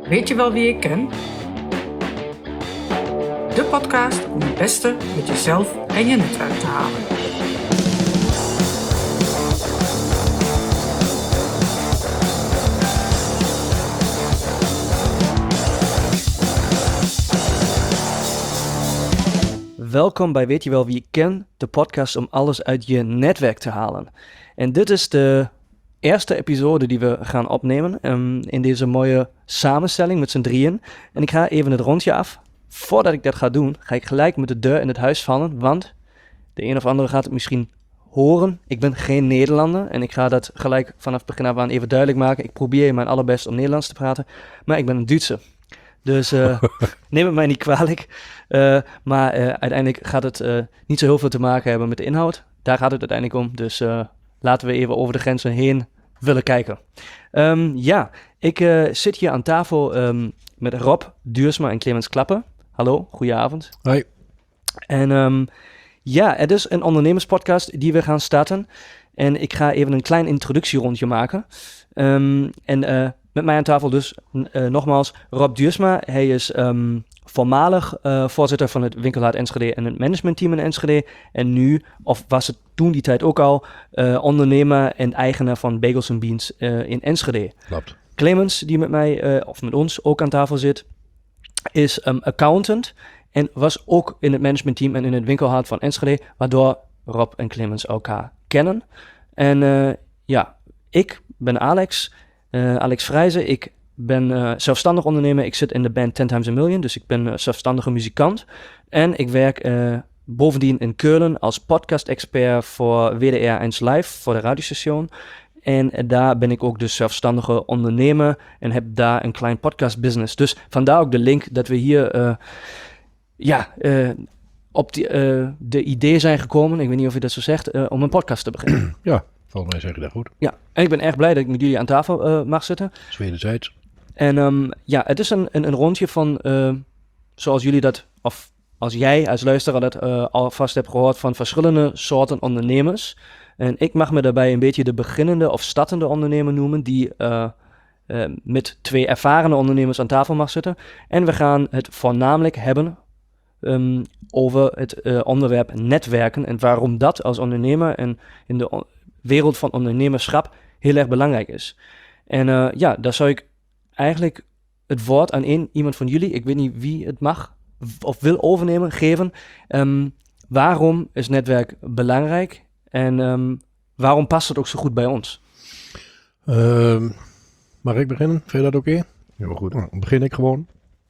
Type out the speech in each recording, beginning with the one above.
Weet je wel wie ik ken? De podcast om het beste met jezelf en je netwerk te halen. Welkom bij Weet je wel wie ik ken, de podcast om alles uit je netwerk te halen. En dit is de eerste episode die we gaan opnemen in deze mooie samenstelling met z'n drieën. En ik ga even het rondje af. Voordat ik dat ga doen, ga ik gelijk met de deur in het huis vallen, want de een of andere gaat het misschien horen. Ik ben geen Nederlander en ik ga dat gelijk vanaf begin af aan even duidelijk maken. Ik probeer mijn allerbest om Nederlands te praten, maar ik ben een Duitser. Dus neem het mij niet kwalijk. Maar uiteindelijk gaat het niet zo heel veel te maken hebben met de inhoud. Daar gaat het uiteindelijk om. Dus laten we even over de grenzen heen willen kijken. Ik zit hier aan tafel met Rob Duursma en Clemens Klappe. Hallo, goedenavond. Hoi. En het is een ondernemerspodcast die we gaan starten. En ik ga even een klein introductierondje maken. Met mij aan tafel dus nogmaals Rob Duursma. Hij is voormalig voorzitter van het Winkelhard Enschede en het managementteam in Enschede. En nu, of was het toen die tijd ook al, ondernemer en eigenaar van Bagels & Beans in Enschede. Klopt. Clemens, die met mij, of met ons ook aan tafel zit, is accountant en was ook in het managementteam en in het Winkelhard van Enschede, waardoor Rob en Clemens elkaar kennen. En ik ben Alex Vrijze. Ik ben zelfstandig ondernemer. Ik zit in de band 10 Times a Million, dus ik ben zelfstandige muzikant. En ik werk bovendien in Keulen als podcast-expert voor WDR 1 Live, voor de radiostation. En daar ben ik ook dus zelfstandige ondernemer en heb daar een klein podcast-business. Dus vandaar ook de link dat we hier op de idee zijn gekomen, ik weet niet of je dat zo zegt, om een podcast te beginnen. Ja, volgens mij zeg je dat goed. Ja, en ik ben erg blij dat ik met jullie aan tafel mag zitten. Wederzijds. En het is een rondje van, zoals jullie dat, of als jij als luisteraar dat alvast hebt gehoord, van verschillende soorten ondernemers. En ik mag me daarbij een beetje de beginnende of startende ondernemer noemen, die met 2 ervarene ondernemers aan tafel mag zitten. En we gaan het voornamelijk hebben over het onderwerp netwerken en waarom dat als ondernemer en in de wereld van ondernemerschap heel erg belangrijk is. En daar zou ik eigenlijk het woord aan iemand van jullie, ik weet niet wie het mag of wil overnemen, geven. Waarom is netwerk belangrijk en waarom past het ook zo goed bij ons? Mag ik beginnen? Vind je dat oké? Heel goed. Nou, dan begin ik gewoon.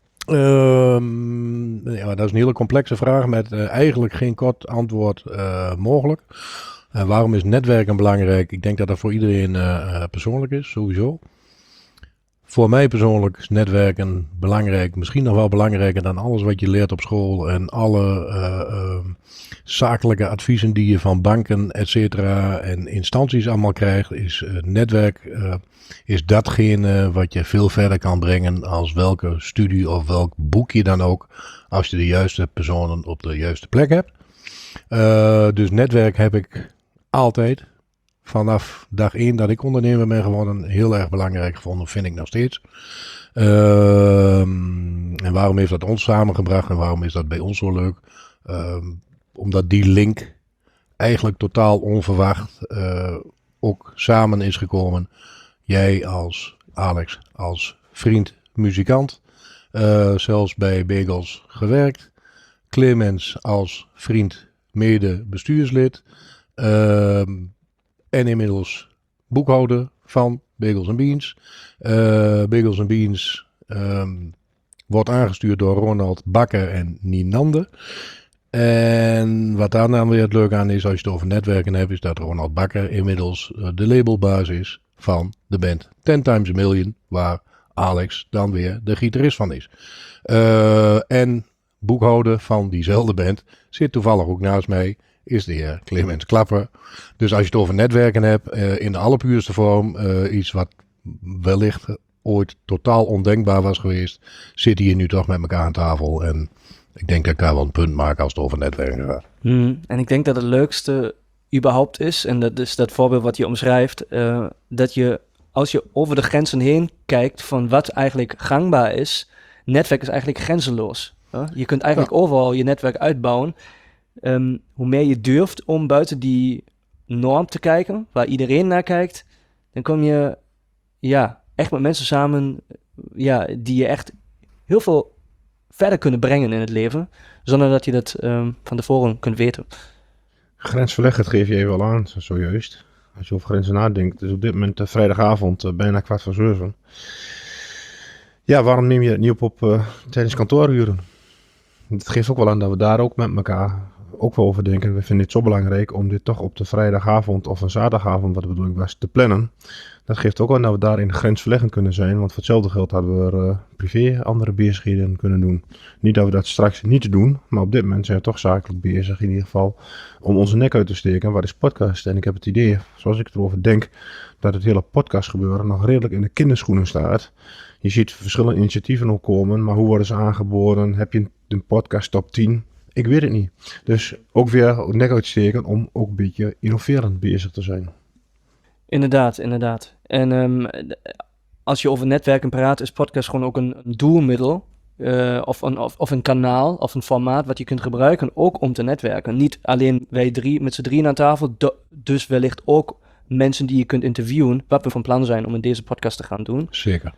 Dat is een hele complexe vraag met eigenlijk geen kort antwoord mogelijk. Waarom is netwerken belangrijk? Ik denk dat dat voor iedereen persoonlijk is, sowieso. Voor mij persoonlijk is netwerken belangrijk, misschien nog wel belangrijker dan alles wat je leert op school en alle zakelijke adviezen die je van banken, et cetera, en instanties allemaal krijgt, is netwerk is datgene wat je veel verder kan brengen als welke studie of welk boek je dan ook, als je de juiste personen op de juiste plek hebt. Dus netwerk heb ik altijd, vanaf dag 1 dat ik ondernemer ben geworden, heel erg belangrijk gevonden, vind ik nog steeds. En waarom heeft dat ons samengebracht en waarom is dat bij ons zo leuk? Omdat die link eigenlijk totaal onverwacht ook samen is gekomen. Jij als Alex, als vriend muzikant, zelfs bij Bagels gewerkt. Clemens als vriend mede bestuurslid. En inmiddels boekhouder van Bagels & Beans. Bagels & Beans wordt aangestuurd door Ronald Bakker en Nienande. En wat daar dan weer het leuke aan is, als je het over netwerken hebt, is dat Ronald Bakker inmiddels de labelbaas is van de band 10 Times a Million, waar Alex dan weer de gitarist van is. En boekhouder van diezelfde band zit toevallig ook naast mij, is de heer Clemens Klappe. Dus als je het over netwerken hebt, in de allerpuurste vorm, iets wat wellicht ooit totaal ondenkbaar was geweest, zitten hier nu toch met elkaar aan tafel. En ik denk dat ik daar wel een punt maak als het over netwerken gaat. En ik denk dat het leukste überhaupt is, en dat is dat voorbeeld wat je omschrijft, dat je als je over de grenzen heen kijkt van wat eigenlijk gangbaar is, netwerk is eigenlijk grenzeloos. Je kunt eigenlijk overal je netwerk uitbouwen. Hoe meer je durft om buiten die norm te kijken, waar iedereen naar kijkt, dan kom je echt met mensen samen die je echt heel veel verder kunnen brengen in het leven, zonder dat je dat van tevoren kunt weten. Grensverleggen, dat geef je even al aan, zojuist. Als je over grenzen nadenkt, dus op dit moment vrijdagavond bijna 6:15. Ja, waarom neem je het niet op tijdens kantooruren? Het geeft ook wel aan dat we daar ook met elkaar ook wel over denken. We vinden het zo belangrijk om dit toch op de vrijdagavond of een zaterdagavond, wat de bedoeling was, te plannen. Dat geeft ook aan dat we daarin grensverleggend kunnen zijn. Want voor hetzelfde geld hadden we privé andere bezigheden kunnen doen. Niet dat we dat straks niet doen. Maar op dit moment zijn we toch zakelijk bezig in ieder geval om onze nek uit te steken. Wat is podcast? En ik heb het idee, zoals ik erover denk, dat het hele podcastgebeuren nog redelijk in de kinderschoenen staat. Je ziet verschillende initiatieven ook komen. Maar hoe worden ze aangeboden? Heb je een podcast top 10? Ik weet het niet. Dus ook weer nek uitsteken om ook een beetje innoverend bezig te zijn. Inderdaad. En als je over netwerken praat, is podcast gewoon ook een doelmiddel. Of een kanaal of een formaat wat je kunt gebruiken ook om te netwerken. Niet alleen wij met z'n drieën aan tafel, dus wellicht ook mensen die je kunt interviewen, wat we van plan zijn om in deze podcast te gaan doen. Zeker.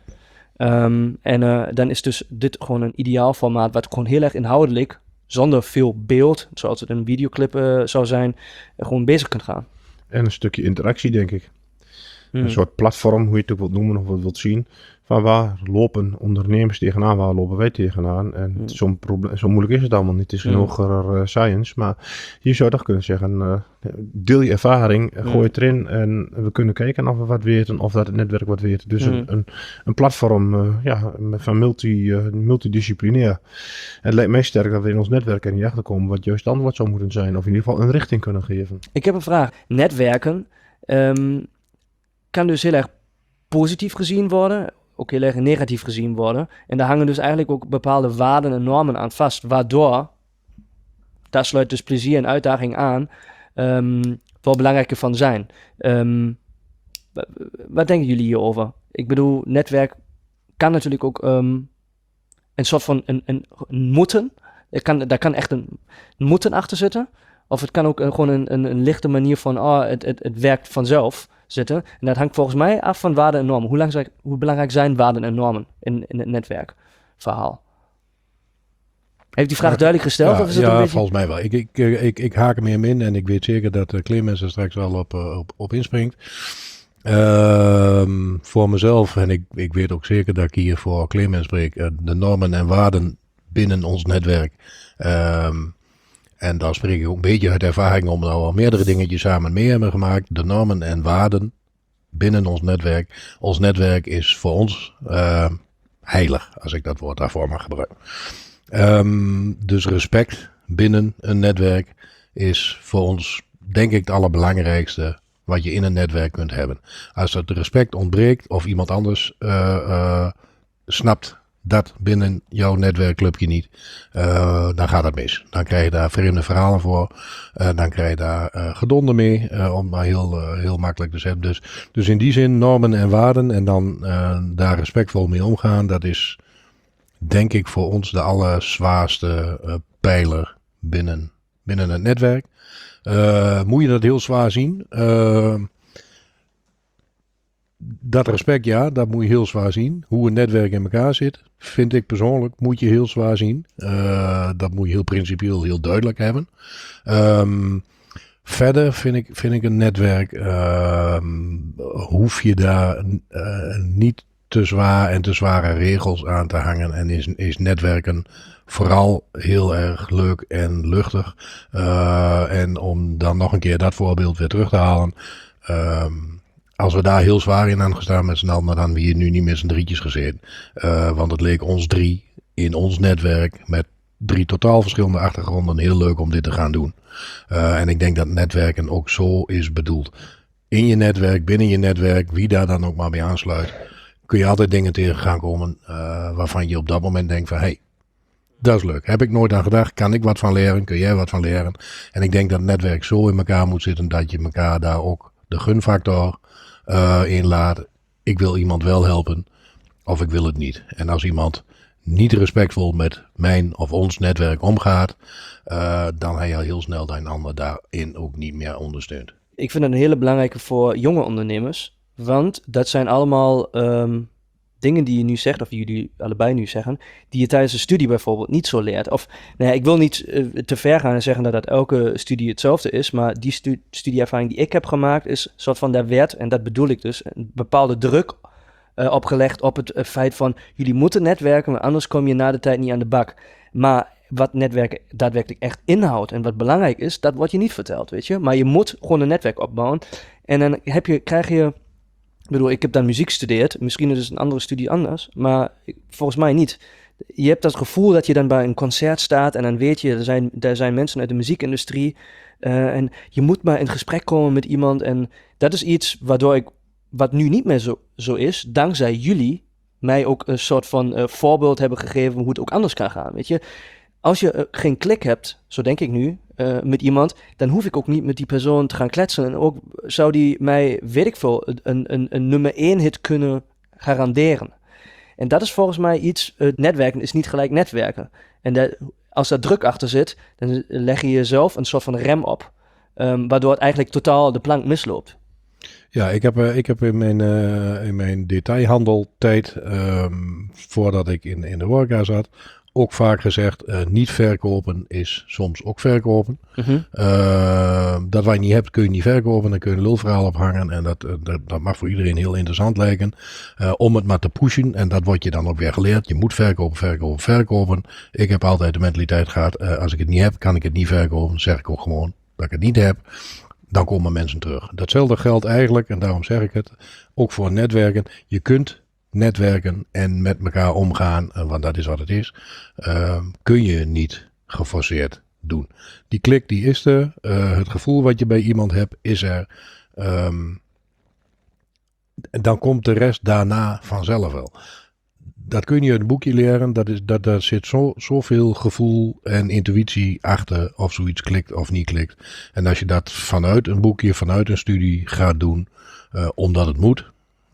Dan is dus dit gewoon een ideaal formaat wat gewoon heel erg inhoudelijk, zonder veel beeld, zoals het een videoclip zou zijn, gewoon bezig kunt gaan. En een stukje interactie, denk ik. Een soort platform, hoe je het ook wilt noemen of wat wilt zien. Van waar lopen ondernemers tegenaan, waar lopen wij tegenaan. En zo moeilijk is het allemaal niet. Het is geen hogere science. Maar je zou toch kunnen zeggen, deel je ervaring, gooi het erin. En we kunnen kijken of we wat weten, of dat het netwerk wat weet. Dus een platform van multidisciplinair. En het lijkt mij sterk dat we in ons netwerk er niet achter komen wat juist het antwoord zou moeten zijn. Of in ieder geval een richting kunnen geven. Ik heb een vraag. Netwerken kan dus heel erg positief gezien worden, ook heel erg negatief gezien worden. En daar hangen dus eigenlijk ook bepaalde waarden en normen aan vast, waardoor, daar sluit dus plezier en uitdaging aan, wel belangrijker van zijn. Wat denken jullie hierover? Ik bedoel, netwerk kan natuurlijk ook een soort van een moeten. Daar kan echt een moeten achter zitten. Of het kan ook gewoon een lichte manier van, het werkt vanzelf zitten. En dat hangt volgens mij af van waarden en normen. Hoe belangrijk zijn waarden en normen in het netwerkverhaal? Heeft die vraag duidelijk gesteld? Of is het een beetje... volgens mij wel. Ik haak er meer in en ik weet zeker dat Clemens er straks wel op inspringt. Voor mezelf, en ik weet ook zeker dat ik hier voor Clemens spreek, de normen en waarden binnen ons netwerk. En daar spreek ik ook een beetje uit ervaring, omdat we al meerdere dingetjes samen mee hebben gemaakt. De normen en waarden binnen ons netwerk. Ons netwerk is voor ons heilig, als ik dat woord daarvoor mag gebruiken. Dus respect binnen een netwerk is voor ons, denk ik, het allerbelangrijkste wat je in een netwerk kunt hebben. Als dat respect ontbreekt of iemand anders snapt dat binnen jouw netwerkclubje niet, dan gaat het mis. Dan krijg je daar vreemde verhalen voor. Dan krijg je daar gedonde mee, om maar heel makkelijk te zeggen. Dus in die zin normen en waarden en dan daar respectvol mee omgaan, dat is denk ik voor ons de allerzwaarste pijler binnen het netwerk. Moet je dat heel zwaar zien? Dat respect, ja, dat moet je heel zwaar zien. Hoe een netwerk in elkaar zit, vind ik persoonlijk, moet je heel zwaar zien. Dat moet je heel principieel, heel duidelijk hebben. Verder vind ik een netwerk, hoef je daar niet te zwaar en te zware regels aan te hangen. En is netwerken vooral heel erg leuk en luchtig. En om dan nog een keer dat voorbeeld weer terug te halen. Als we daar heel zwaar in aan gestaan met z'n allen, dan hadden we hier nu niet met z'n drietjes gezeten. Want het leek ons drie in ons netwerk met 3 totaal verschillende achtergronden heel leuk om dit te gaan doen. En ik denk dat netwerken ook zo is bedoeld. In je netwerk, binnen je netwerk, wie daar dan ook maar mee aansluit, kun je altijd dingen tegen gaan komen waarvan je op dat moment denkt van, hey, dat is leuk. Heb ik nooit aan gedacht. Kan ik wat van leren? Kun jij wat van leren? En ik denk dat het netwerk zo in elkaar moet zitten dat je elkaar daar ook de gunfactor in laat. ik wil iemand wel helpen of ik wil het niet. En als iemand niet respectvol met mijn of ons netwerk omgaat, dan heb je al heel snel dat een ander daarin ook niet meer ondersteunt. Ik vind het een hele belangrijke voor jonge ondernemers, want dat zijn allemaal dingen die je nu zegt, of die jullie allebei nu zeggen, die je tijdens de studie bijvoorbeeld niet zo leert. Of, nou ja, ik wil niet te ver gaan en zeggen dat elke studie hetzelfde is, maar die studieervaring die ik heb gemaakt is een soort van, daar werd, en dat bedoel ik dus, een bepaalde druk opgelegd op het feit van, jullie moeten netwerken, maar anders kom je na de tijd niet aan de bak. Maar wat netwerken daadwerkelijk echt inhoudt en wat belangrijk is, dat wordt je niet verteld, weet je. Maar je moet gewoon een netwerk opbouwen. En dan krijg je, ik bedoel, ik heb dan muziek gestudeerd. Misschien is het een andere studie anders, maar volgens mij niet. Je hebt dat gevoel dat je dan bij een concert staat en dan weet je, er zijn mensen uit de muziekindustrie. En je moet maar in gesprek komen met iemand. En dat is iets wat nu niet meer zo is, dankzij jullie mij ook een soort van voorbeeld hebben gegeven hoe het ook anders kan gaan, weet je. Als je geen klik hebt, zo denk ik nu, met iemand, dan hoef ik ook niet met die persoon te gaan kletsen. En ook zou die mij, weet ik veel, een nummer 1 hit kunnen garanderen. En dat is volgens mij iets, netwerken is niet gelijk netwerken. En als daar druk achter zit, dan leg je jezelf een soort van rem op. Waardoor het eigenlijk totaal de plank misloopt. Ja, ik heb in mijn detailhandeltijd, voordat ik in de horeca zat, ook vaak gezegd, niet verkopen is soms ook verkopen. Dat wat je niet hebt, kun je niet verkopen. Dan kun je een lulverhaal ophangen. En dat mag voor iedereen heel interessant lijken. Om het maar te pushen. En dat wordt je dan ook weer geleerd. Je moet verkopen. Ik heb altijd de mentaliteit gehad, als ik het niet heb, kan ik het niet verkopen. Zeg ik ook gewoon dat ik het niet heb. Dan komen mensen terug. Datzelfde geldt eigenlijk, en daarom zeg ik het, ook voor netwerken. Je kunt netwerken en met elkaar omgaan, want dat is wat het is, kun je niet geforceerd doen. Die klik die is er, het gevoel wat je bij iemand hebt is er. Dan komt de rest daarna vanzelf wel. Dat kun je uit een boekje leren, daar zit zoveel gevoel en intuïtie achter of zoiets klikt of niet klikt. En als je dat vanuit een boekje, vanuit een studie gaat doen, omdat het moet,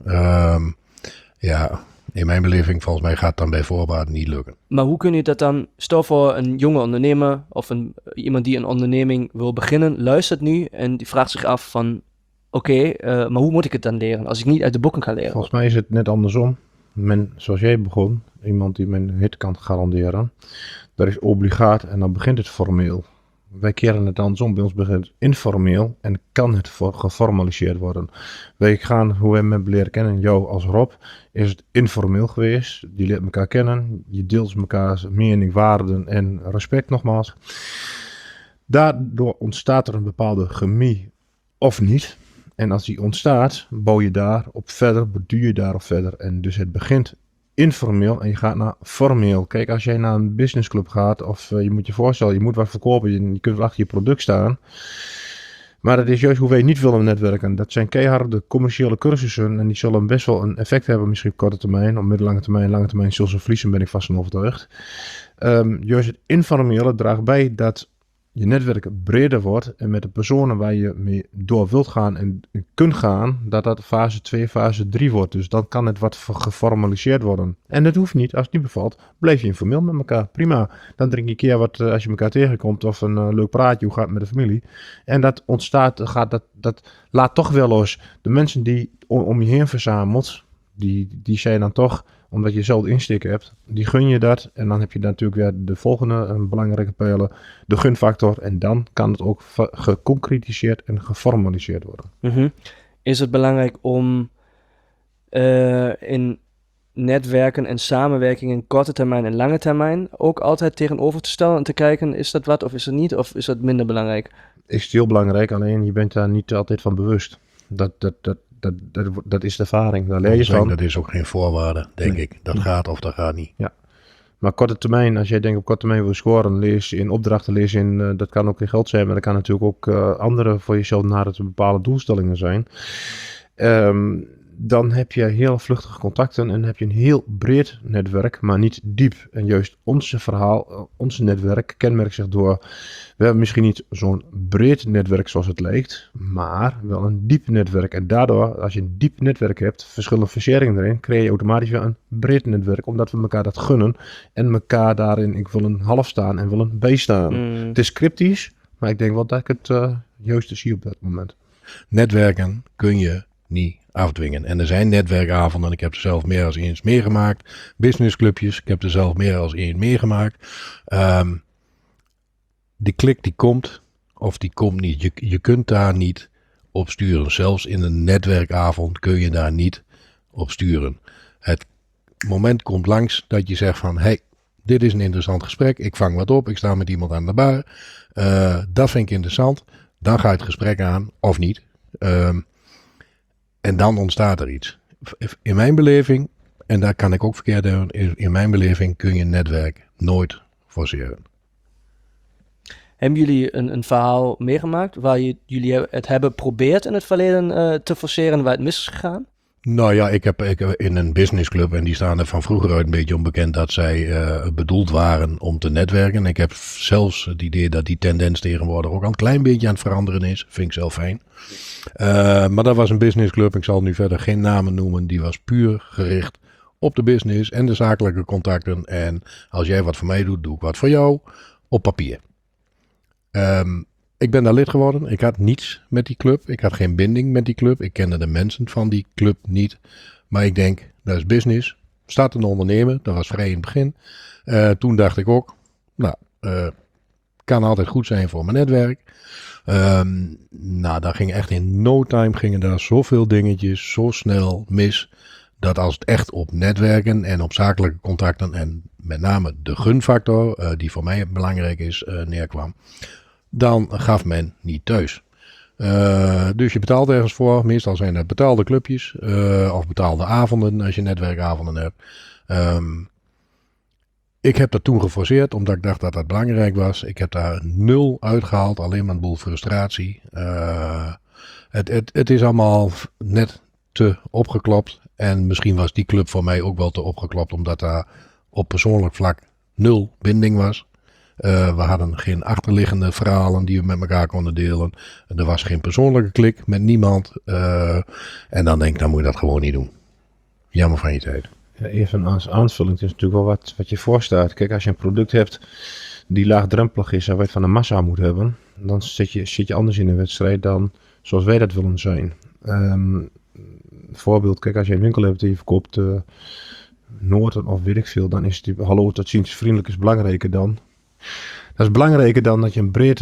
ja, in mijn beleving volgens mij gaat het dan bij voorbaat niet lukken. Maar hoe kun je dat dan, stel voor een jonge ondernemer of iemand die een onderneming wil beginnen, luistert nu en die vraagt zich af van, oké, maar hoe moet ik het dan leren als ik niet uit de boeken kan leren? Volgens mij is het net andersom. Zoals jij begon, iemand die mijn hit kan garanderen, dat is obligaat en dan begint het formeel. Wij keren het andersom, bij ons begint het informeel en kan het geformaliseerd worden. Wij gaan, hoe we hem leren kennen, jou als Rob, is het informeel geweest. Je leert elkaar kennen, je deelt elkaars mening, waarden en respect nogmaals. Daardoor ontstaat er een bepaalde chemie of niet. En als die ontstaat, bouw je daarop verder, borduur je daarop verder. En dus het begint informeel en je gaat naar formeel. Kijk, als jij naar een businessclub gaat of je moet je voorstellen, je moet wat verkopen, je kunt wel achter je product staan. Maar dat is juist hoe wij niet willen netwerken. Dat zijn keiharde commerciële cursussen en die zullen best wel een effect hebben, misschien op korte termijn. Op middellange termijn, lange termijn zullen ze verliezen, ben ik vast van overtuigd. Juist het informele draagt bij dat je netwerk breder wordt en met de personen waar je mee door wilt gaan en kunt gaan, dat fase 2, fase 3 wordt. Dus dan kan het wat geformaliseerd worden. En dat hoeft niet, als het niet bevalt, blijf je informeel met elkaar. Prima. Dan drink je een keer wat als je elkaar tegenkomt of een leuk praatje, hoe gaat het met de familie. En dat ontstaat, dat laat toch wel los. De mensen die om je heen verzamelt, die zijn dan toch, omdat je zelf insteek hebt, die gun je dat. En dan heb je natuurlijk weer de volgende een belangrijke pijler, de gunfactor. En dan kan het ook geconcretiseerd en geformaliseerd worden. Is het belangrijk om in netwerken en samenwerking in korte termijn en lange termijn ook altijd tegenover te stellen en te kijken, is dat wat of is het niet? Of is dat minder belangrijk? Is heel belangrijk, alleen je bent daar niet altijd van bewust. Dat is de ervaring, daar leer je van. Dat is ook geen voorwaarde, denk ik. Dat gaat of dat gaat niet. Ja. Maar korte termijn, als jij denkt op korte termijn wil scoren, lees in opdrachten, lees in, dat kan ook in geld zijn, maar dat kan natuurlijk ook andere voor jezelf naar het bepaalde doelstellingen zijn. dan heb je heel vluchtige contacten en heb je een heel breed netwerk, maar niet diep. En juist onze verhaal, ons netwerk kenmerkt zich door, we hebben misschien niet zo'n breed netwerk zoals het lijkt, maar wel een diep netwerk. En daardoor, als je een diep netwerk hebt, verschillende verseringen erin, creëer je automatisch weer een breed netwerk, omdat we elkaar dat gunnen en elkaar daarin, ik wil een half staan en wil een bijstaan. Het is cryptisch, maar ik denk wel dat ik het juiste zie op dat moment. Netwerken kun je niet afdwingen. En er zijn netwerkavonden, ik heb er zelf meer dan eens meegemaakt. Businessclubjes, ik heb er zelf meer dan eens meegemaakt. Die klik die komt, of die komt niet. Je kunt daar niet op sturen. Zelfs in een netwerkavond kun je daar niet op sturen. Het moment komt langs dat je zegt van, hey, dit is een interessant gesprek. Ik vang wat op, ik sta met iemand aan de bar. Dat vind ik interessant. Dan ga je het gesprek aan, of niet. En dan ontstaat er iets. In mijn beleving, en daar kan ik ook verkeerd doen, in mijn beleving kun je een netwerk nooit forceren. Hebben jullie een verhaal meegemaakt waar jullie het hebben geprobeerd in het verleden te forceren waar het mis is gegaan? Nou ja, ik heb in een businessclub, en die staan er van vroeger uit een beetje onbekend, dat zij bedoeld waren om te netwerken. Ik heb zelfs het idee dat die tendens tegenwoordig ook al een klein beetje aan het veranderen is. Vind ik zelf fijn. Maar dat was een businessclub, ik zal nu verder geen namen noemen. Die was puur gericht op de business en de zakelijke contacten. En als jij wat voor mij doet, doe ik wat voor jou op papier. Ik ben daar lid geworden. Ik had niets met die club. Ik had geen binding met die club. Ik kende de mensen van die club niet. Maar ik denk, dat is business. Start een ondernemer. Dat was vrij in het begin. Toen dacht ik ook, kan altijd goed zijn voor mijn netwerk. Daar ging echt in no time gingen daar zoveel dingetjes zo snel mis. Dat als het echt op netwerken en op zakelijke contacten en met name de gunfactor, die voor mij belangrijk is, neerkwam. Dan gaf men niet thuis. Dus je betaalt ergens voor. Meestal zijn het betaalde clubjes. Of betaalde avonden als je netwerkavonden hebt. Ik heb dat toen geforceerd. Omdat ik dacht dat dat belangrijk was. Ik heb daar 0 uitgehaald. Alleen maar een boel frustratie. Het is allemaal net te opgeklopt. En misschien was die club voor mij ook wel te opgeklopt. Omdat daar op persoonlijk vlak 0 binding was. We hadden geen achterliggende verhalen die we met elkaar konden delen. Er was geen persoonlijke klik met niemand. En dan denk ik, dan moet je dat gewoon niet doen. Jammer van je tijd. Ja, even als aanvulling, het is natuurlijk wel wat je voorstaat. Kijk, als je een product hebt die laagdrempelig is en wat je van de massa moet hebben, dan zit je anders in een wedstrijd dan zoals wij dat willen zijn. Voorbeeld, kijk, als je een winkel hebt die je verkoopt Noorden of weet ik veel, dan is het hallo, tot ziens, vriendelijk is belangrijker dan. Dat is belangrijker dan dat je een breed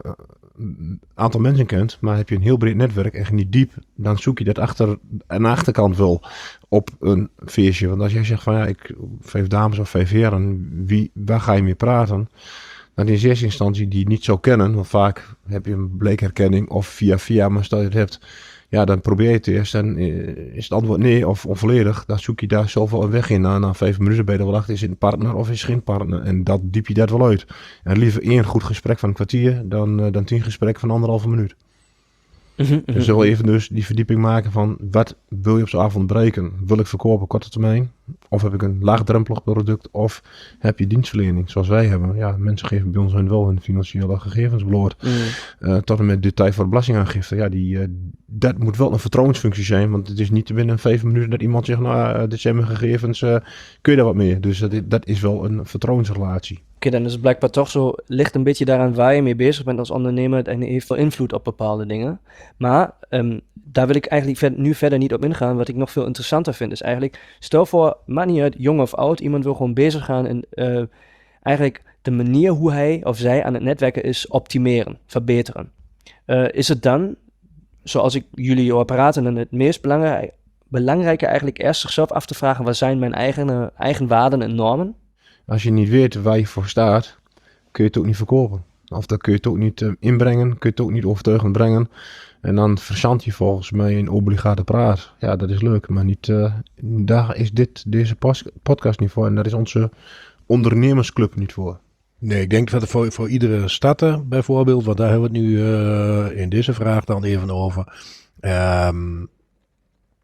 aantal mensen kent, maar heb je een heel breed netwerk en niet diep, dan zoek je dat aan de achterkant wel op een feestje. Want als jij zegt van ja, 5 dames of 5 heren, waar ga je mee praten? Dan in eerste instantie die je niet zou kennen, want vaak heb je een bleekherkenning of via, maar stel je het hebt, ja, dan probeer je het eerst en is het antwoord nee of onvolledig, dan zoek je daar zoveel een weg in. Na 5 minuten ben je er wel achter, is het een partner of is het geen partner? En dat diep je dat wel uit. En liever 1 goed gesprek van een kwartier dan 10 gesprekken van 1,5 minuut. Dus wel even dus die verdieping maken van wat wil je op zo'n avond bereiken? Wil ik verkopen op korte termijn? Of heb ik een laagdrempelig product? Of heb je dienstverlening zoals wij hebben? Ja, mensen geven bij ons wel hun financiële gegevens bloot. Tot en met detail voor de belastingaangifte. Ja, dat moet wel een vertrouwensfunctie zijn. Want het is niet binnen 5 minuten dat iemand zegt, nou, dit zijn mijn gegevens, kun je daar wat mee? Dus dat is wel een vertrouwensrelatie. Oké, dan is het blijkbaar toch zo, ligt een beetje daaraan waar je mee bezig bent als ondernemer en heeft veel invloed op bepaalde dingen. Maar daar wil ik eigenlijk nu verder niet op ingaan. Wat ik nog veel interessanter vind is eigenlijk, stel voor, maakt niet uit, jong of oud, iemand wil gewoon bezig gaan en eigenlijk de manier hoe hij of zij aan het netwerken is optimeren, verbeteren. Is het dan, zoals ik jullie hoor praten, dan het meest belangrijke eigenlijk eerst zichzelf af te vragen, wat zijn mijn eigen waarden en normen? Als je niet weet waar je voor staat, kun je het ook niet verkopen. Of dan kun je het ook niet inbrengen, kun je het ook niet overtuigend brengen. En dan verzand je volgens mij in obligate praat. Ja, dat is leuk, maar niet, daar is deze podcast niet voor. En daar is onze ondernemersclub niet voor. Nee, ik denk dat voor iedere starter bijvoorbeeld, want daar hebben we het nu in deze vraag dan even over.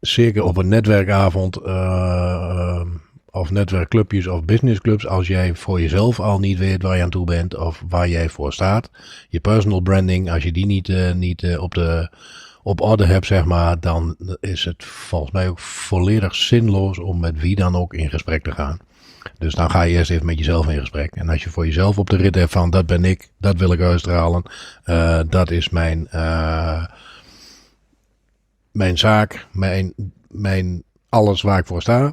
zeker op een netwerkavond of netwerkclubjes of businessclubs, als jij voor jezelf al niet weet waar je aan toe bent of waar jij voor staat, je personal branding, als je die niet op orde hebt, zeg maar, dan is het volgens mij ook volledig zinloos om met wie dan ook in gesprek te gaan. Dus dan ga je eerst even met jezelf in gesprek. En als je voor jezelf op de rit hebt van dat ben ik, dat wil ik uitstralen, dat is mijn zaak, mijn alles waar ik voor sta.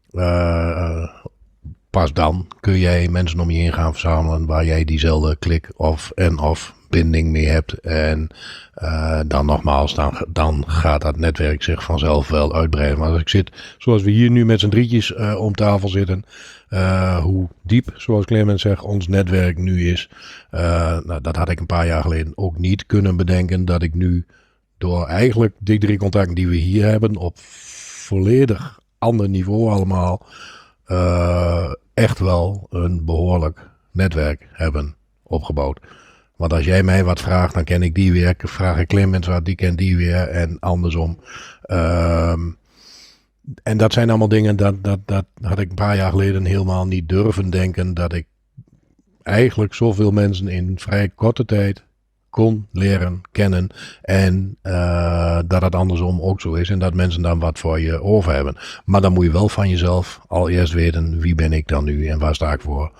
Pas dan kun jij mensen om je heen gaan verzamelen waar jij diezelfde klik of binding mee hebt. En dan nogmaals, dan gaat dat netwerk zich vanzelf wel uitbreiden. Maar als ik zit, zoals we hier nu met z'n drietjes om tafel zitten, hoe diep, zoals Clemens zegt, ons netwerk nu is. Dat had ik een paar jaar geleden ook niet kunnen bedenken, dat ik nu door eigenlijk die 3 contacten die we hier hebben, op volledig ander niveau allemaal, echt wel een behoorlijk netwerk hebben opgebouwd. Want als jij mij wat vraagt, dan ken ik die weer. Vraag ik Clemens wat, die kent die weer. En andersom. En dat zijn allemaal dingen, dat had ik een paar jaar geleden helemaal niet durven denken. Dat ik eigenlijk zoveel mensen in vrij korte tijd kon leren kennen. En dat het andersom ook zo is. En dat mensen dan wat voor je over hebben. Maar dan moet je wel van jezelf al eerst weten, wie ben ik dan nu en waar sta ik voor.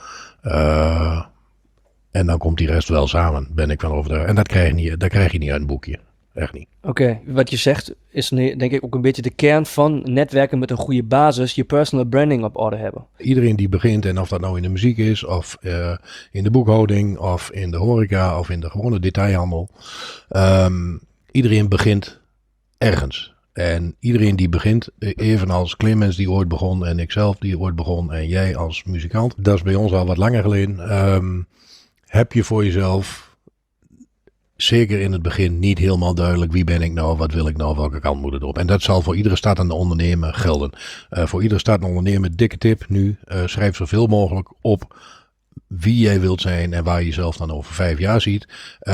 En dan komt die rest wel samen, ben ik van overtuigd. En dat krijg je niet uit een boekje. Echt niet. Oké, wat je zegt is denk ik ook een beetje de kern van netwerken met een goede basis, je personal branding op orde hebben. Iedereen die begint, en of dat nou in de muziek is, of in de boekhouding, of in de horeca, of in de gewone detailhandel. Iedereen begint ergens. En iedereen die begint, evenals Clemens die ooit begon, en ikzelf die ooit begon, en jij als muzikant, dat is bij ons al wat langer geleden, heb je voor jezelf, zeker in het begin, niet helemaal duidelijk wie ben ik nou, wat wil ik nou, welke kant moet het op. En dat zal voor iedere startende ondernemer gelden. Voor iedere startende ondernemer, dikke tip nu, schrijf zoveel mogelijk op wie jij wilt zijn en waar je jezelf dan over 5 jaar ziet.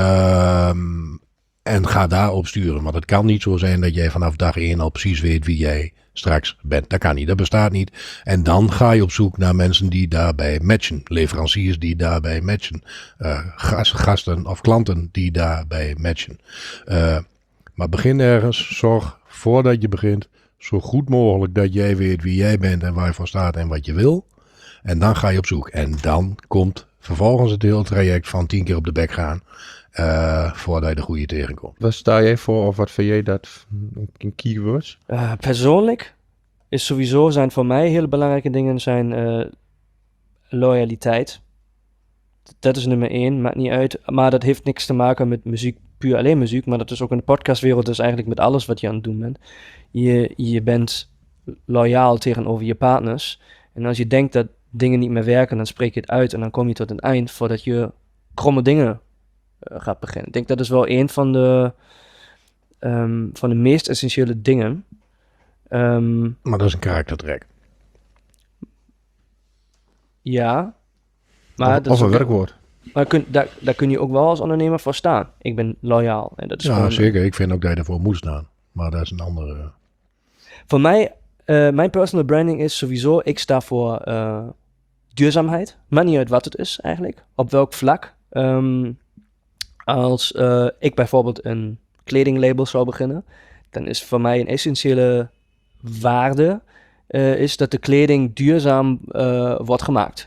En ga daarop sturen. Want het kan niet zo zijn dat jij vanaf dag 1 al precies weet wie jij straks bent. Dat kan niet, dat bestaat niet. En dan ga je op zoek naar mensen die daarbij matchen. Leveranciers die daarbij matchen. Gasten of klanten die daarbij matchen. Maar begin ergens. Zorg voordat je begint zo goed mogelijk dat jij weet wie jij bent en waar je voor staat en wat je wil. En dan ga je op zoek. En dan komt vervolgens het hele traject van 10 keer op de bek gaan. Voordat je de goede tegenkomt. Wat sta jij voor of wat vind jij dat in keywords? Persoonlijk is sowieso zijn voor mij hele belangrijke dingen zijn loyaliteit. Dat is nummer 1, maakt niet uit. Maar dat heeft niks te maken met muziek, puur alleen muziek. Maar dat is ook in de podcastwereld, dus eigenlijk met alles wat je aan het doen bent. Je bent loyaal tegenover je partners. En als je denkt dat dingen niet meer werken, dan spreek je het uit. En dan kom je tot een eind voordat je kromme dingen gaat beginnen. Ik denk dat is wel een van de meest essentiële dingen. Maar dat is een karaktertrek. Ja. Maar Of een werkwoord. Maar daar kun je ook wel als ondernemer voor staan. Ik ben loyaal. En dat is Ja, gewoon, zeker. Ik vind ook dat je ervoor moet staan. Maar dat is een andere. Voor mij, mijn personal branding is sowieso, ik sta voor duurzaamheid. Maakt niet uit wat het is eigenlijk. Op welk vlak. Als ik bijvoorbeeld een kledinglabel zou beginnen, dan is voor mij een essentiële waarde is dat de kleding duurzaam wordt gemaakt.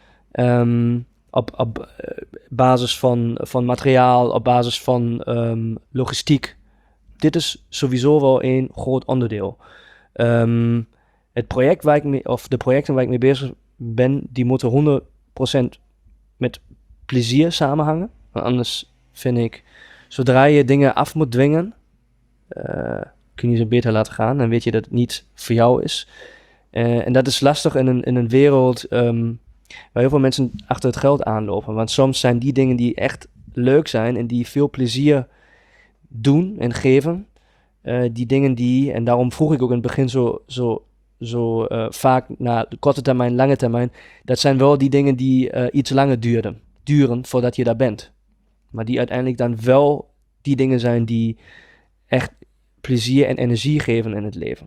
Op basis van materiaal, op basis van logistiek. Dit is sowieso wel een groot onderdeel. De projecten waar ik mee bezig ben, die moeten 100% met plezier samenhangen. Want anders vind ik, zodra je dingen af moet dwingen, kun je ze beter laten gaan. Dan weet je dat het niet voor jou is. En dat is lastig in een wereld waar heel veel mensen achter het geld aanlopen. Want soms zijn die dingen die echt leuk zijn en die veel plezier doen en geven, die dingen die, en daarom vroeg ik ook in het begin zo vaak naar de korte termijn, lange termijn, dat zijn wel die dingen die iets langer duren voordat je daar bent. Maar die uiteindelijk dan wel die dingen zijn die echt plezier en energie geven in het leven.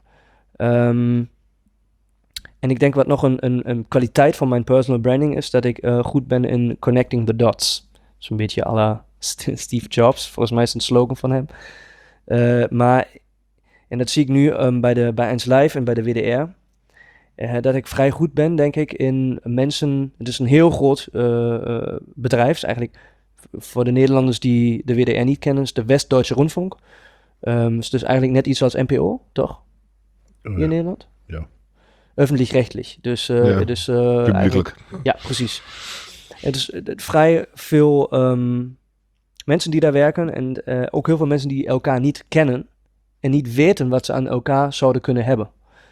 En ik denk wat nog een kwaliteit van mijn personal branding is, dat ik goed ben in connecting the dots. Zo'n beetje à la Steve Jobs, volgens mij is het een slogan van hem. En dat zie ik nu bij 1 Live en bij de WDR. Dat ik vrij goed ben, denk ik, in mensen. Het is een heel groot bedrijf. Is eigenlijk voor de Nederlanders die de WDR niet kennen, is de West-Deutsche Rundfunk. Is dus eigenlijk net iets als NPO, toch? Hier in Nederland? Ja. Öffentlich-rechtlich. Dus, Publiekelijk. Ja, precies. Het is vrij veel mensen die daar werken en ook heel veel mensen die elkaar niet kennen en niet weten wat ze aan elkaar zouden kunnen hebben.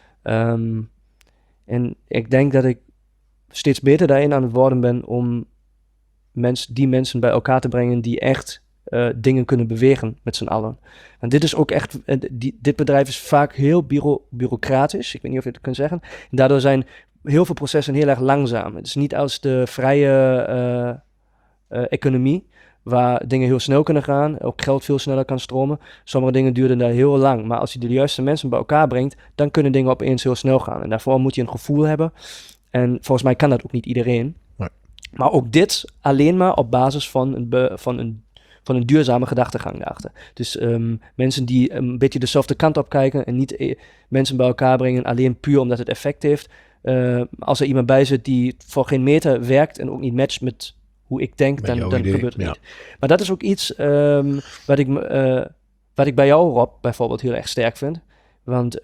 En ik denk dat ik steeds beter daarin aan het worden ben om die mensen bij elkaar te brengen die echt dingen kunnen bewegen met z'n allen. En dit is ook echt, dit bedrijf is vaak heel bureaucratisch, ik weet niet of je het kunt zeggen. En daardoor zijn heel veel processen heel erg langzaam. Het is niet als de vrije economie, waar dingen heel snel kunnen gaan, ook geld veel sneller kan stromen. Sommige dingen duren daar heel lang, maar als je de juiste mensen bij elkaar brengt, dan kunnen dingen opeens heel snel gaan. En daarvoor moet je een gevoel hebben. En volgens mij kan dat ook niet iedereen. Nee. Maar ook dit alleen maar op basis van een duurzame gedachtegang daarachter. Dus mensen die een beetje dezelfde kant op kijken en niet mensen bij elkaar brengen alleen puur omdat het effect heeft. Als er iemand bij zit die voor geen meter werkt en ook niet matcht met hoe ik denk, dan gebeurt het niet. Maar dat is ook iets wat ik bij jou, Rob, bijvoorbeeld heel erg sterk vind. Want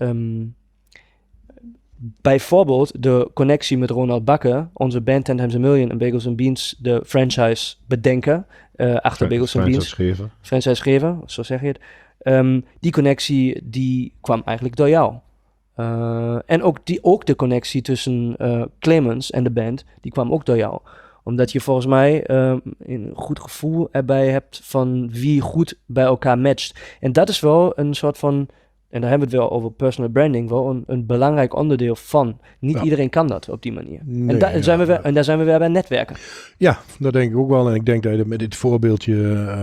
bijvoorbeeld de connectie met Ronald Bakker, onze band 10 Times a Million en Bagels and Beans, de franchise bedenker achter Bagels and Beans. Franchise-gever, zo zeg je het. Die connectie, die kwam eigenlijk door jou. En ook de connectie tussen Clemens en de band, die kwam ook door jou. Omdat je volgens mij een goed gevoel erbij hebt van wie goed bij elkaar matcht. En dat is wel een soort van, en daar hebben we het wel over personal branding, wel een belangrijk onderdeel van. Niet iedereen kan dat op die manier. Nee, en daar zijn we weer bij netwerken. Ja, dat denk ik ook wel. En ik denk dat je met dit voorbeeldje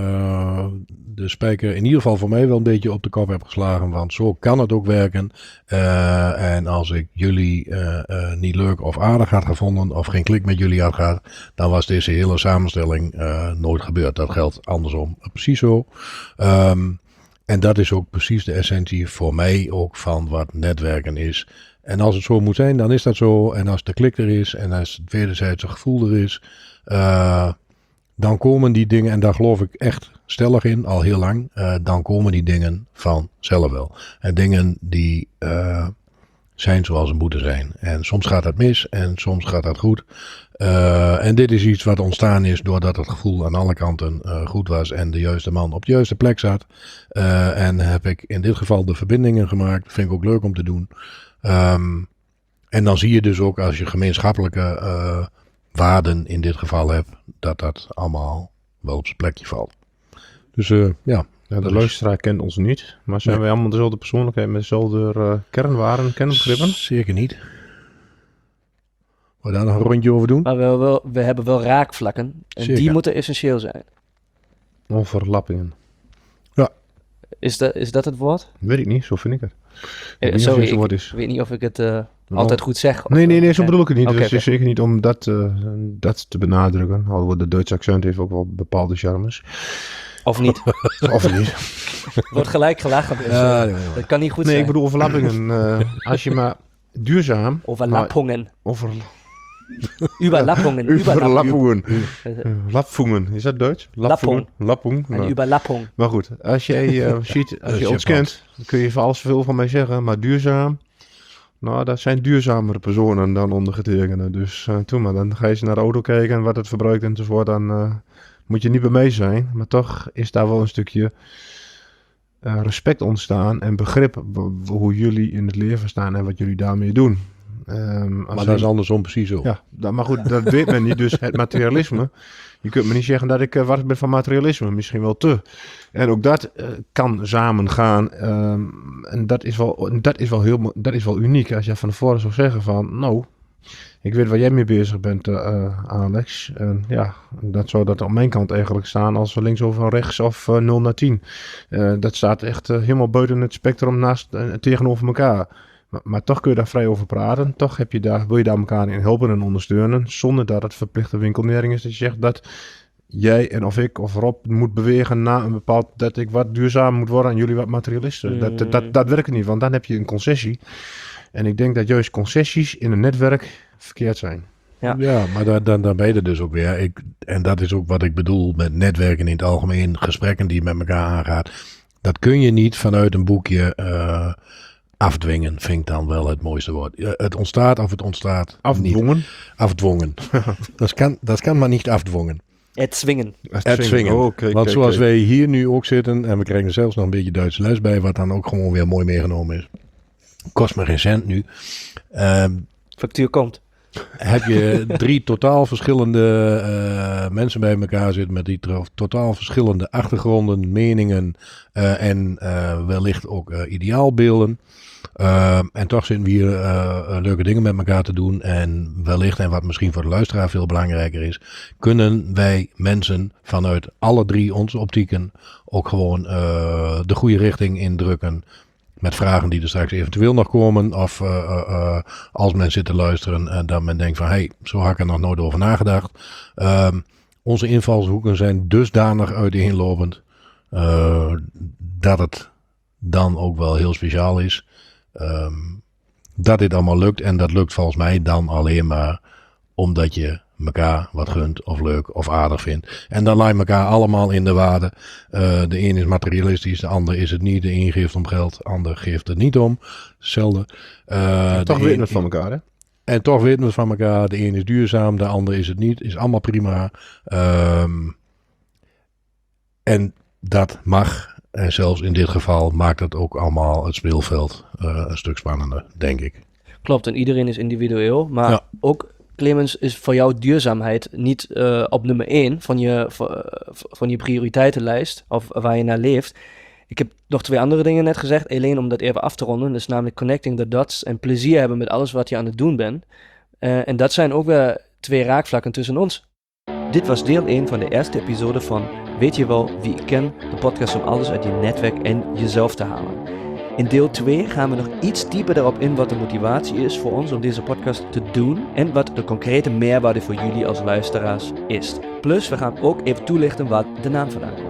de spijker in ieder geval voor mij wel een beetje op de kop hebt geslagen. Want zo kan het ook werken. En als ik jullie niet leuk of aardig had gevonden of geen klik met jullie had gehad, dan was deze hele samenstelling nooit gebeurd. Dat geldt andersom precies zo. En dat is ook precies de essentie voor mij ook van wat netwerken is. En als het zo moet zijn, dan is dat zo. En als de klik er is en als het wederzijdse gevoel er is, dan komen die dingen, en daar geloof ik echt stellig in, al heel lang, dan komen die dingen vanzelf wel. En dingen die zijn zoals ze moeten zijn. En soms gaat dat mis en soms gaat dat goed. En dit is iets wat ontstaan is doordat het gevoel aan alle kanten goed was en de juiste man op de juiste plek zat. En heb ik in dit geval de verbindingen gemaakt. Vind ik ook leuk om te doen. En dan zie je dus ook als je gemeenschappelijke waarden in dit geval hebt, dat allemaal wel op zijn plekje valt. Dus ja. Ja, de luisteraar kent ons niet, maar zijn wij allemaal dezelfde persoonlijkheid met dezelfde kernwaarden, kernbegrippen? Zeker niet. Wil je daar nog een rondje over doen? Maar we hebben wel raakvlakken en Zeker. die moeten essentieel zijn. Overlappingen. Is dat het woord? Weet ik niet, zo vind ik het. Ik weet niet of Sorry, het zo'n woord ik is. weet niet of ik het altijd goed zeg. Of, Nee, zo bedoel ik het niet. Oké, Dus het is oké. zeker niet om dat te benadrukken. Alhoewel de Duitse accent heeft ook wel bepaalde charmes. Of niet. Of niet. Wordt gelijk gelachen. Dus, Ja, dat kan niet goed Nee, zijn. ik bedoel overlappingen. Als je maar duurzaam... Overlappungen. Überlappungen. Lapfungen. Is dat Duits? Lappung. Lappung. Een Nou. überlappung. Maar goed, als jij ziet, als je ons kent, dan kun je alles veel van mij zeggen. Maar duurzaam, nou, dat zijn duurzamere personen dan ondergetekende. Dus toen maar, dan ga je eens naar de auto kijken en wat het verbruikt enzovoort. Dan moet je niet bij mij zijn. Maar toch is daar wel een stukje respect ontstaan en begrip hoe jullie in het leven staan en wat jullie daarmee doen. Maar dat is andersom precies zo. Ja, maar goed, dat weet men niet. Dus het materialisme. Je kunt me niet zeggen dat ik wars ben van materialisme. Misschien wel te. En ook dat kan samen gaan. En dat is wel uniek. Als je van tevoren zou zeggen van, nou, Ik weet waar jij mee bezig bent, Alex. En ja, dat zou dat op mijn kant eigenlijk staan als links of rechts of 0 naar 10. Dat staat echt helemaal buiten het spectrum tegenover elkaar. Maar toch kun je daar vrij over praten. Toch wil je daar elkaar in helpen en ondersteunen. Zonder dat het verplichte winkelnering is. Dat je zegt dat jij en of ik of Rob moet bewegen naar een bepaald... dat ik wat duurzaam moet worden en jullie wat materialisten. Dat werkt niet, want dan heb je een concessie. En ik denk dat juist concessies in een netwerk verkeerd zijn. Ja. Maar dan ben je er dus ook weer. En dat is ook wat ik bedoel met netwerken in het algemeen. Gesprekken die je met elkaar aangaat. Dat kun je niet vanuit een boekje afdwingen, vind ik dan wel het mooiste woord. Het ontstaat of het ontstaat Afdwongen? niet. Afdwongen. dat kan maar niet afdwongen. Het zwingen. Het zwingen. Oh, Want zoals wij hier nu ook zitten, en we krijgen zelfs nog een beetje Duitse les bij, wat dan ook gewoon weer mooi meegenomen is. Kost me geen cent nu. Factuur komt. Heb je 3 totaal verschillende mensen bij elkaar zitten met die totaal verschillende achtergronden, meningen en wellicht ook ideaalbeelden. En toch zitten we hier leuke dingen met elkaar te doen. En wellicht, en wat misschien voor de luisteraar veel belangrijker is, kunnen wij mensen vanuit alle 3 onze optieken ook gewoon de goede richting indrukken. Met vragen die er straks eventueel nog komen. Of als men zit te luisteren en dat men denkt van... hey, zo had ik er nog nooit over nagedacht. Onze invalshoeken zijn dusdanig uiteenlopend... dat het dan ook wel heel speciaal is. Dat dit allemaal lukt. En dat lukt volgens mij dan alleen maar omdat je elkaar wat gunt of leuk of aardig vindt. En dan laat je elkaar allemaal in de waarde. De een is materialistisch, de ander is het niet. De een geeft om geld, de ander geeft het niet om. Hetzelfde. Toch weten we het van elkaar, hè? En toch weten we het van elkaar. De een is duurzaam, de ander is het niet. Is allemaal prima. En dat mag. En zelfs in dit geval maakt het ook allemaal het speelveld een stuk spannender, denk ik. Klopt, en iedereen is individueel. Maar ook... Clemens, is voor jou duurzaamheid niet op nummer 1 van je prioriteitenlijst of waar je naar leeft. Ik heb nog 2 andere dingen net gezegd, alleen om dat even af te ronden. Dus namelijk connecting the dots en plezier hebben met alles wat je aan het doen bent. En dat zijn ook weer 2 raakvlakken tussen ons. Dit was deel 1 van de eerste episode van Weet je wel wie ik ken? De podcast om alles uit je netwerk en jezelf te halen. In deel 2 gaan we nog iets dieper erop in wat de motivatie is voor ons om deze podcast te doen en wat de concrete meerwaarde voor jullie als luisteraars is. Plus, we gaan ook even toelichten waar de naam vandaan komt.